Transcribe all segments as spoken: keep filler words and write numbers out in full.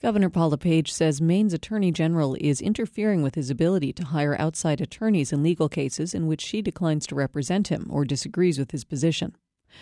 Governor Paul LePage says Maine's Attorney General is interfering with his ability to hire outside attorneys in legal cases in which she declines to represent him or disagrees with his position.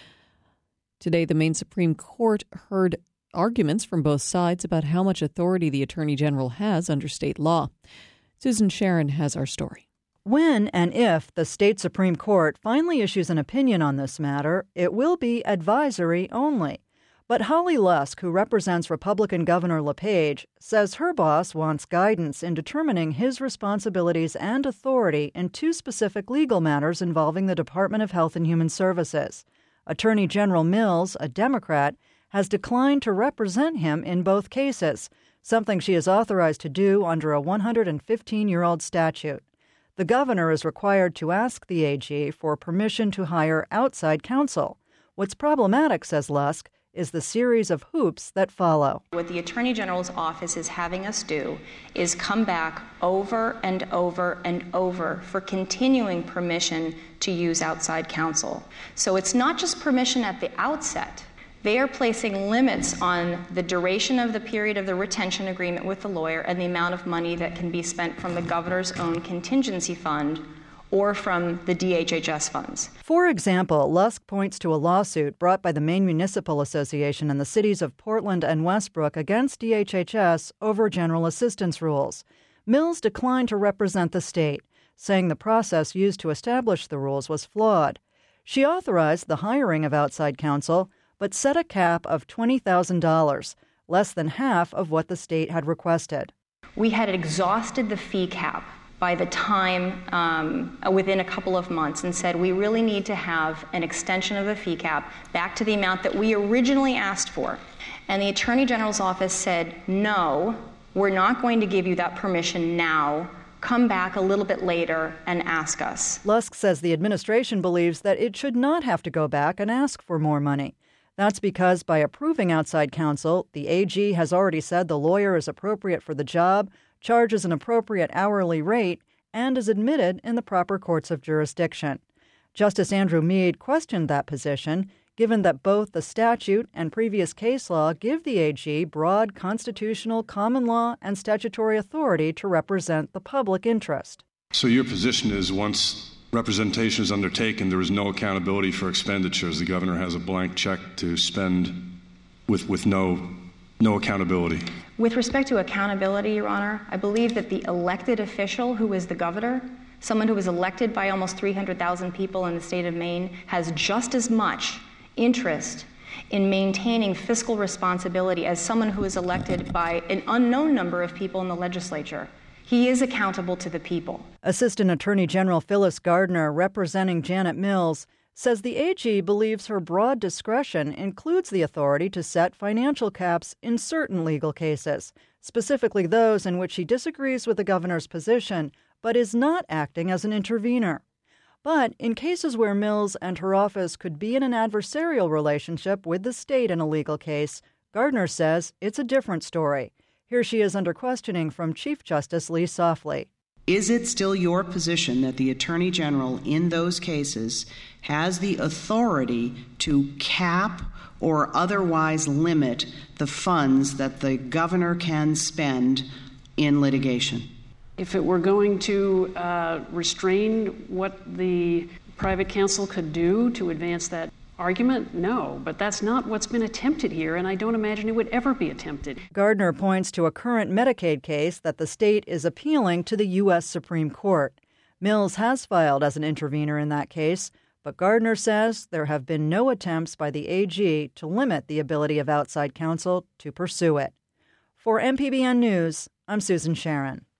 Today, the Maine Supreme Court heard arguments from both sides about how much authority the Attorney General has under state law. Susan Sharon has our story. When and if the state Supreme Court finally issues an opinion on this matter, it will be advisory only. But Holly Lusk, who represents Republican Governor LePage, says her boss wants guidance in determining his responsibilities and authority in two specific legal matters involving the Department of Health and Human Services. Attorney General Mills, a Democrat, has declined to represent him in both cases, something she is authorized to do under a one hundred fifteen-year-old statute. The governor is required to ask the A G for permission to hire outside counsel. What's problematic, says Lusk, is the series of hoops that follow. What the Attorney General's office is having us do is come back over and over and over for continuing permission to use outside counsel. So it's not just permission at the outset. They are placing limits on the duration of the period of the retention agreement with the lawyer and the amount of money that can be spent from the governor's own contingency fund or from the D H H S funds. For example, Lusk points to a lawsuit brought by the Maine Municipal Association and the cities of Portland and Westbrook against D H H S over general assistance rules. Mills declined to represent the state, saying the process used to establish the rules was flawed. She authorized the hiring of outside counsel, but set a cap of twenty thousand dollars, less than half of what the state had requested. We had exhausted the fee cap by the time, um, within a couple of months, and said we really need to have an extension of the fee cap back to the amount that we originally asked for. And the Attorney General's office said, no, we're not going to give you that permission now. Come back a little bit later and ask us. Lusk says the administration believes that it should not have to go back and ask for more money. That's because by approving outside counsel, the A G has already said the lawyer is appropriate for the job, charges an appropriate hourly rate, and is admitted in the proper courts of jurisdiction. Justice Andrew Mead questioned that position, given that both the statute and previous case law give the A G broad constitutional, common law, and statutory authority to represent the public interest. So your position is once representation is undertaken, there is no accountability for expenditures. The governor has a blank check to spend with, with no No accountability. With respect to accountability, Your Honor, I believe that the elected official who is the governor, someone who was elected by almost three hundred thousand people in the state of Maine, has just as much interest in maintaining fiscal responsibility as someone who is elected by an unknown number of people in the legislature. He is accountable to the people. Assistant Attorney General Phyllis Gardner, representing Janet Mills, says the A G believes her broad discretion includes the authority to set financial caps in certain legal cases, specifically those in which she disagrees with the governor's position, but is not acting as an intervener. But in cases where Mills and her office could be in an adversarial relationship with the state in a legal case, Gardner says it's a different story. Here she is under questioning from Chief Justice Lee Softly. Is it still your position that the Attorney General in those cases has the authority to cap or otherwise limit the funds that the governor can spend in litigation? If it were going to uh, restrain what the private counsel could do to advance that argument, no, but that's not what's been attempted here, and I don't imagine it would ever be attempted. Gardner points to a current Medicaid case that the state is appealing to the U S Supreme Court. Mills has filed as an intervener in that case, but Gardner says there have been no attempts by the A G to limit the ability of outside counsel to pursue it. For M P B N News, I'm Susan Sharon.